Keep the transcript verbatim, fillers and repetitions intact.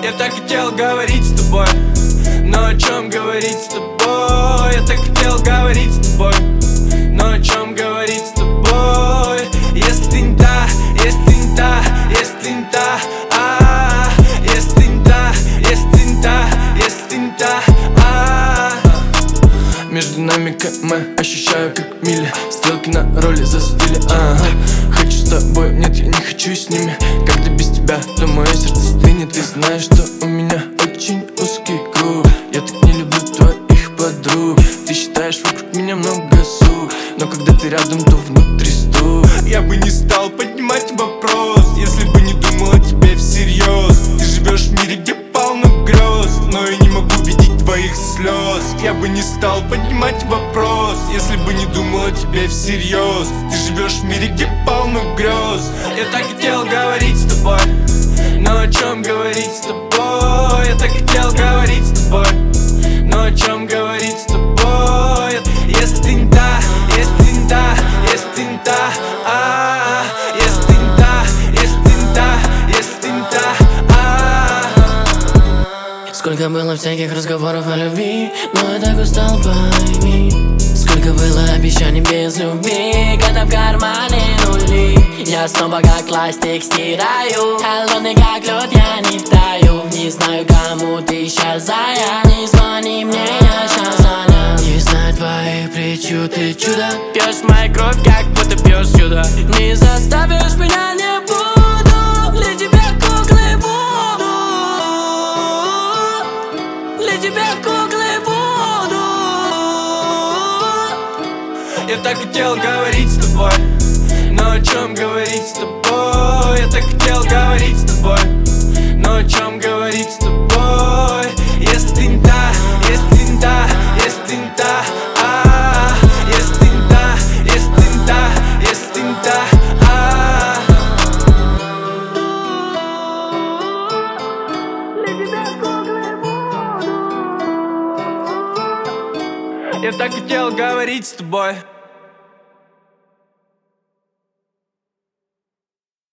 Я так хотел говорить с тобой, но о чем говорить с тобой? Я так хотел говорить с тобой, но о чем говорить с тобой? Если ты не та, если ты не та, если ты не та, а, если ты не та, если ты не та, если ты не та, а. Между нами км, ощущаю как мили, стрелки на роли застыли, ага. Хочу с тобой, нет, я не хочу с ними. Когда без тебя, то мое сердце стынет. Ты знаешь, что у меня очень узкий круг. Я так не люблю твоих подруг. Ты считаешь вокруг меня много сук, но когда ты рядом, то внутри стук. Я бы не стал поднимать вопрос, если бы не думал о тебе всерьез. Ты живешь в мире, где полно грез, но я не могу видеть твоих слез. Я бы не стал поднимать вопрос, если бы не думал о тебе всерьез. Ты живешь в мире, где полно грез. Я так хотел говорить с тобой, но о чем говорить с тобой? Я так хотел говорить с тобой, но о чем говорить с тобой? Если ты не та, если ты не та, если ты не та, а, если ты не та, если ты не та, если ты не та, а. Сколько было всяких разговоров о любви, но я так устал, пойми. Сколько было обещаний без любви, когда в кармане нули. Я снова как ластик стираю, холодный как лед, я не таю. Не знаю, кому ты сейчас зая, не звони мне, я сейчас занят. Не знаю твои причуды, чудо. Пьешь мою кровь, как будто пьешь чудо. Не заставишь меня, не буду для тебя куклой буду. Для тебя куклой буду. Я так хотел говорить с тобой, но о чем говорить с тобой? Я так хотел говорить с тобой, но о чем говорить с тобой? Если ты не та, если ты не та, если ты не та, а, если ты не та, если ты не та, если ты не та, а. Я так хотел говорить с тобой.